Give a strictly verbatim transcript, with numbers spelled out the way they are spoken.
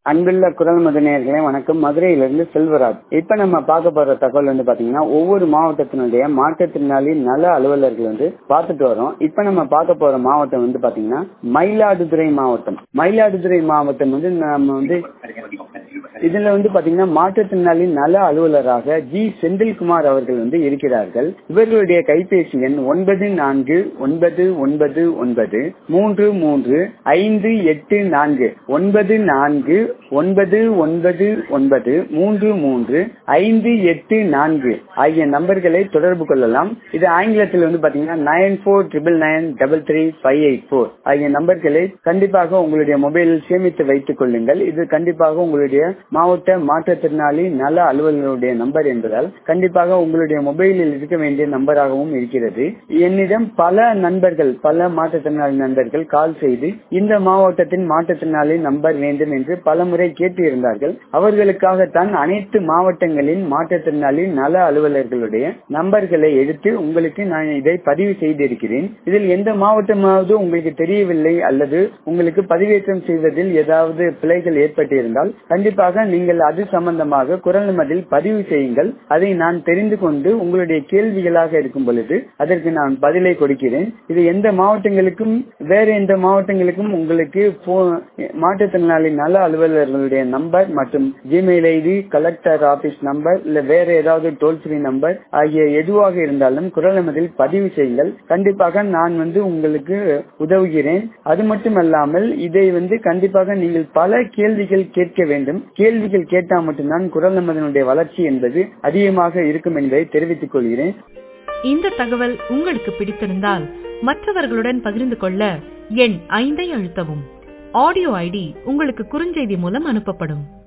அன்புள்ள குரல் மதநேயர்களே வணக்கம். மதுரையிலிருந்து செல்வராஜ். இப்ப நம்ம பார்க்க போற தகவல் வந்து பாத்தீங்கன்னா ஒவ்வொரு மாவட்டத்தினுடைய மாற்றுத்திறனாளி நல அலுவலர்கள் வந்து பார்த்துட்டு வரோம். இப்ப நம்ம பார்க்க போற மாவட்டம் வந்து பாத்தீங்கன்னா மயிலாடுதுறை மாவட்டம். மயிலாடுதுறை மாவட்டம் வந்து நம்ம வந்து இதுல வந்து பாத்தீங்கன்னா மாற்றுத்திறனாளி நல அலுவலராக ஜி செந்தில்குமார் அவர்கள் வந்து இருக்கிறார்கள். இவர்களுடைய கைபேசி எண் ஒன்பது நான்கு ஒன்பது ஒன்பது ஒன்பது மூன்று மூன்று ஐந்து எட்டு நான்கு ஒன்பது நான்கு ஒன்பது ஒன்பது ஒன்பது மூன்று மூன்று ஐந்து எட்டு நான்கு ஆகிய நம்பர்களை தொடர்பு கொள்ளலாம். இது ஆங்கிலத்தில் வந்து பாத்தீங்கன்னா nine four triple nine double three five eight four ஆகிய நம்பர்களை கண்டிப்பாக உங்களுடைய மொபைலில் சேமித்து வைத்துக் கொள்ளுங்கள். இது கண்டிப்பாக உங்களுடைய மாவட்ட மாற்றுத்திறனாளி நல அலுவலருடைய நம்பர் என்பதால் கண்டிப்பாக உங்களுடைய மொபைலில் இருக்க வேண்டிய நம்பராகவும் இருக்கிறது. என்னிடம் பல நண்பர்கள் பல மாற்றுத்திறனாளி நண்பர்கள் கால் செய்து இந்த மாவட்டத்தின் மாற்றுத்திறனாளி நம்பர் வேண்டும் என்று பல முறை கேட்டு இருந்தார்கள். அவர்களுக்காகத்தான் அனைத்து மாவட்டங்களின் மாற்றுத்திறனாளி நல அலுவலர்களுடைய நம்பர்களை எடுத்து உங்களுக்கு நான் இதை பதிவு செய்திருக்கிறேன். இதில் எந்த மாவட்டமாவது உங்களுக்கு தெரியவில்லை அல்லது உங்களுக்கு பதிவேற்றம் செய்வதில் ஏதாவது பிழைகள் ஏற்பட்டிருந்தால் கண்டிப்பாக நீங்கள் அது சம்பந்தமாக குரல் மதில் பதிவு செய்யுங்கள். அதை நான் தெரிந்து கொண்டு உங்களுடைய கேள்விகளாக இருக்கும் பொழுது அதற்கு நான் பதிலை கொடுக்கிறேன். இது எந்த மாவட்டங்களுக்கும் வேற எந்த மாவட்டங்களுக்கும் உங்களுக்கு மாற்றுத்திறனாளி நல அலுவலர்களுடைய நம்பர் மற்றும் Gmail ID collector office number இல்ல வேற ஏதாவது டோல் ஃப்ரீ நம்பர் ஆகிய எதுவாக இருந்தாலும் குரல் மதில் பதிவு செய்யுங்கள். கண்டிப்பாக நான் வந்து உங்களுக்கு உதவுகிறேன். அது மட்டுமல்லாமல் இதை வந்து கண்டிப்பாக நீங்கள் பல கேள்விகள் கேட்க வேண்டும். கேள்விகள் கேட்டால் மட்டும்தான் குரல் மதனுடைய வளர்ச்சி என்பது அதிகமாக இருக்கும் என்பதை தெரிவித்துக் கொள்கிறேன். இந்த தகவல் உங்களுக்கு பிடித்திருந்தால் மற்றவர்களுடன் பகிர்ந்து கொள்ள எண் ஐந்தை அழுத்தவும். ஆடியோ ஐடி உங்களுக்கு குறுஞ்செய்தி மூலம் அனுப்பப்படும்.